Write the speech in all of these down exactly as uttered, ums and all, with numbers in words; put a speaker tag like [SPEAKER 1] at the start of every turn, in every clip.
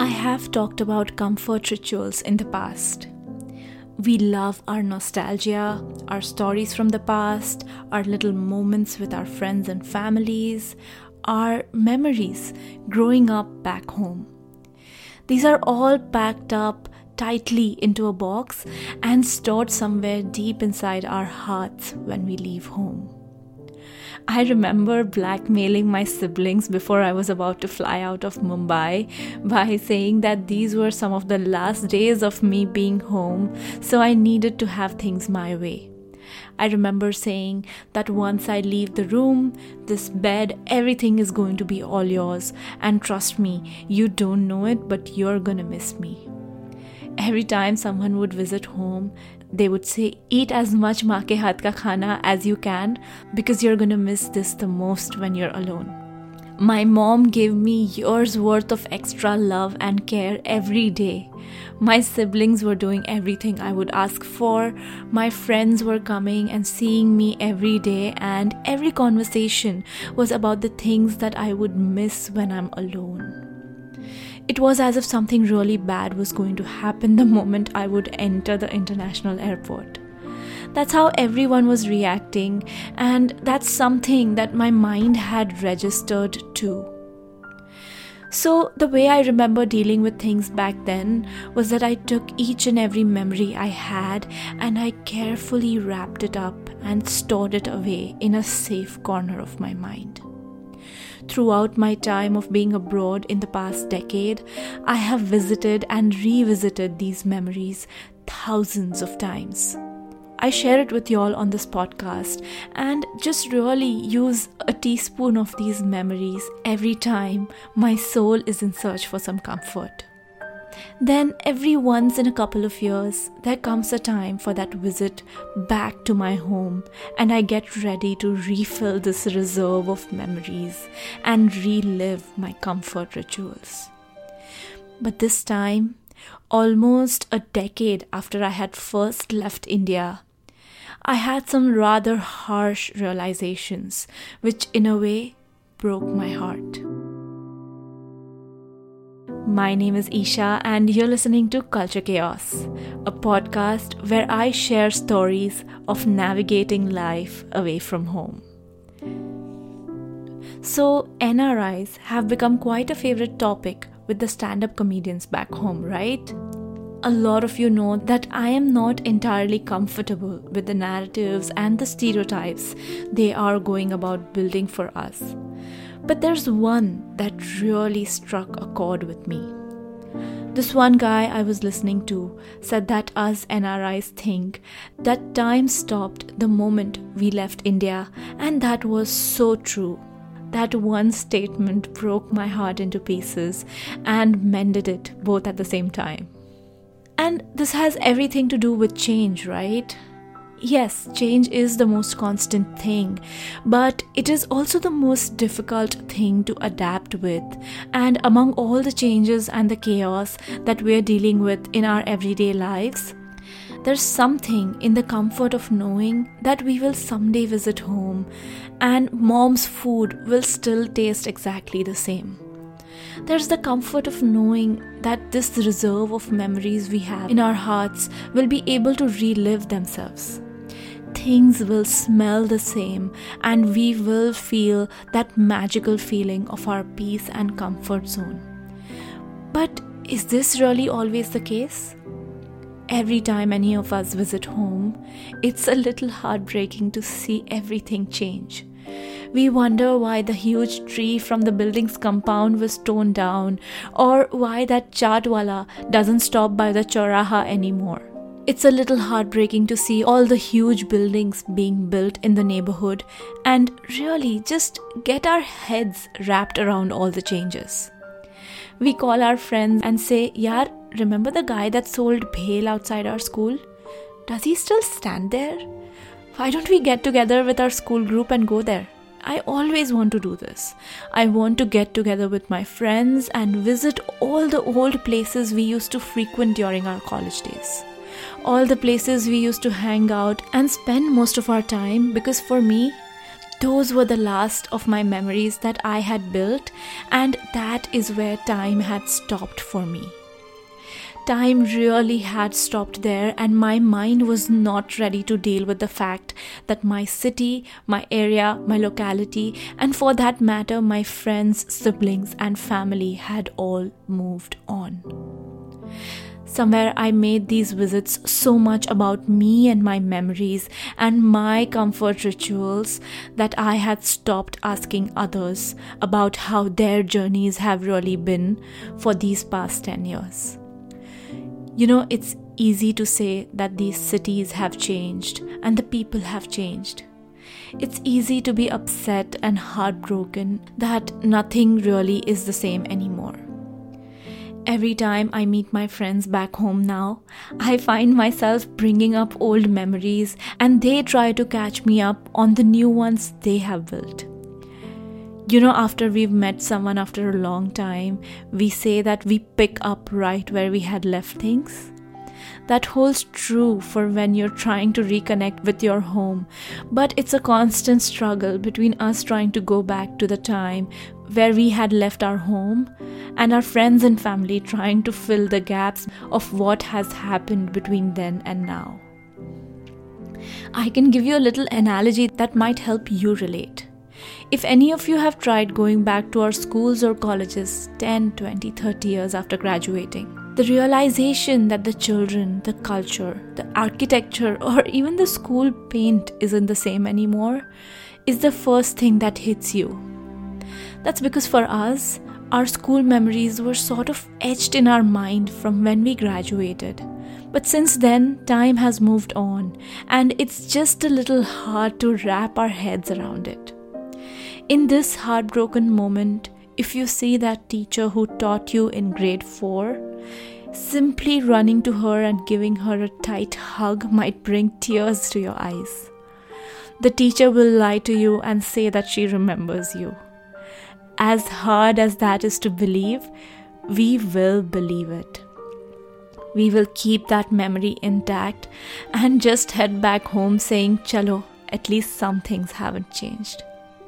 [SPEAKER 1] have talked about comfort rituals in the past. We love our nostalgia, our stories from the past, our little moments with our friends and families, our memories growing up back home. These are all packed up tightly into a box and stored somewhere deep inside our hearts when we leave home. I remember blackmailing my siblings before I was about to fly out of Mumbai by saying that these were some of the last days of me being home, so I needed to have things my way. I remember saying that once I leave the room, this bed, everything is going to be all yours, and trust me, you don't know it, but you're gonna miss me. Every time someone would visit home, they would say, eat as much maa ke haath ka khana as you can because you're gonna miss this the most when you're alone. My mom gave me years worth of extra love and care every day. My siblings were doing everything I would ask for. My friends were coming and seeing me every day, and every conversation was about the things that I would miss when I'm alone. It was as if something really bad was going to happen the moment I would enter the international airport. That's how everyone was reacting, and that's something that my mind had registered too. So the way I remember dealing with things back then was that I took each and every memory I had and I carefully wrapped it up and stored it away in a safe corner of my mind. Throughout my time of being abroad in the past decade, I have visited and revisited these memories thousands of times. I share it with y'all on this podcast and just really use a teaspoon of these memories every time my soul is in search for some comfort. Then every once in a couple of years, there comes a time for that visit back to my home, and I get ready to refill this reserve of memories and relive my comfort rituals. But this time, almost a decade after I had first left India, I had some rather harsh realizations, which in a way broke my heart. My name is Isha, and you're listening to Culture Chaos, a podcast where I share stories of navigating life away from home. So, N R Is have become quite a favorite topic with the stand-up comedians back home, right? A lot of you know that I am not entirely comfortable with the narratives and the stereotypes they are going about building for us. But there's one that really struck a chord with me. This one guy I was listening to said that us N R Is think that time stopped the moment we left India, and that was so true. That one statement broke my heart into pieces and mended it both at the same time. And this has everything to do with change, right? Yes, change is the most constant thing, but it is also the most difficult thing to adapt with. And among all the changes and the chaos that we're dealing with in our everyday lives, there's something in the comfort of knowing that we will someday visit home and mom's food will still taste exactly the same. There's the comfort of knowing that this reserve of memories we have in our hearts will be able to relive themselves. Things will smell the same, and we will feel that magical feeling of our peace and comfort zone. But is this really always the case? Every time any of us visit home, it's a little heartbreaking to see everything change. We wonder why the huge tree from the building's compound was torn down, or why that chaatwala doesn't stop by the Chauraha anymore. It's a little heartbreaking to see all the huge buildings being built in the neighborhood and really just get our heads wrapped around all the changes. We call our friends and say, Yaar, remember the guy that sold bhel outside our school? Does he still stand there? Why don't we get together with our school group and go there? I always want to do this. I want to get together with my friends and visit all the old places we used to frequent during our college days. All the places we used to hang out and spend most of our time, because for me, Those were the last of my memories that I had built, and that is where time had stopped for me. Time really had stopped there, and my mind was not ready to deal with the fact that my city, my area, my locality, and for that matter, my friends, siblings, and family had all moved on. Somewhere I made these visits so much about me and my memories and my comfort rituals that I had stopped asking others about how their journeys have really been for these past ten years. You know, it's easy to say that these cities have changed and the people have changed. It's easy to be upset and heartbroken that nothing really is the same anymore. Every time I meet my friends back home now, I find myself bringing up old memories and they try to catch me up on the new ones they have built. You know, after we've met someone after a long time, we say that we pick up right where we had left things. That holds true for when you're trying to reconnect with your home, but it's a constant struggle between us trying to go back to the time where we had left our home and our friends and family trying to fill the gaps of what has happened between then and now. I can give you a little analogy that might help you relate. If any of you have tried going back to our schools or colleges ten, twenty, thirty years after graduating, the realization that the children, the culture, the architecture, or even the school paint isn't the same anymore is the first thing that hits you. That's because for us, our school memories were sort of etched in our mind from when we graduated. But since then, time has moved on, and it's just a little hard to wrap our heads around it. In this heartbroken moment, if you see that teacher who taught you in grade four, simply running to her and giving her a tight hug might bring tears to your eyes. The teacher will lie to you and say that she remembers you. As hard as that is to believe, we will believe it. We will keep that memory intact and just head back home saying, "Chalo, at least some things haven't changed."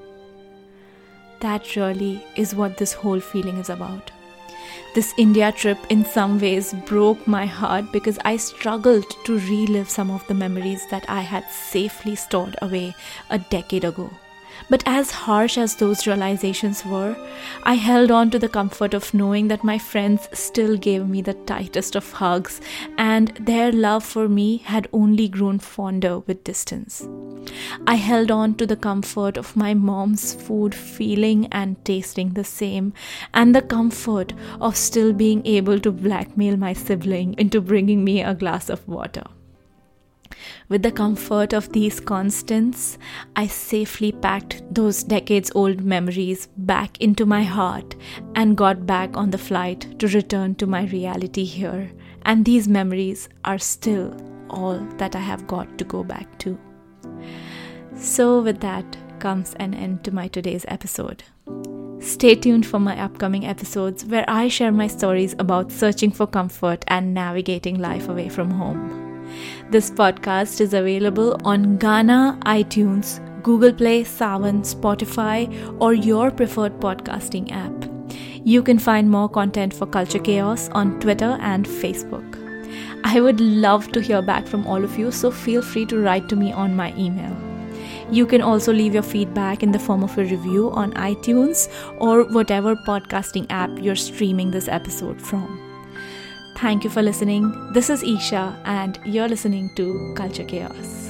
[SPEAKER 1] That really is what this whole feeling is about. This India trip in some ways broke my heart because I struggled to relive some of the memories that I had safely stored away a decade ago. But as harsh as those realizations were, I held on to the comfort of knowing that my friends still gave me the tightest of hugs and their love for me had only grown fonder with distance. I held on to the comfort of my mom's food feeling and tasting the same, and the comfort of still being able to blackmail my sibling into bringing me a glass of water. With the comfort of these constants, I safely packed those decades-old memories back into my heart and got back on the flight to return to my reality here. And these memories are still all that I have got to go back to. So with that comes an end to my today's episode. Stay tuned for my upcoming episodes where I share my stories about searching for comfort and navigating life away from home. This podcast is available on Gaana, iTunes, Google Play, Saavn, Spotify, or your preferred podcasting app. You can find more content for Culture Chaos on Twitter and Facebook. I would love to hear back from all of you, so feel free to write to me on my email. You can also leave your feedback in the form of a review on iTunes or whatever podcasting app you're streaming this episode from. Thank you for listening. This is Isha, and you're listening to Culture Chaos.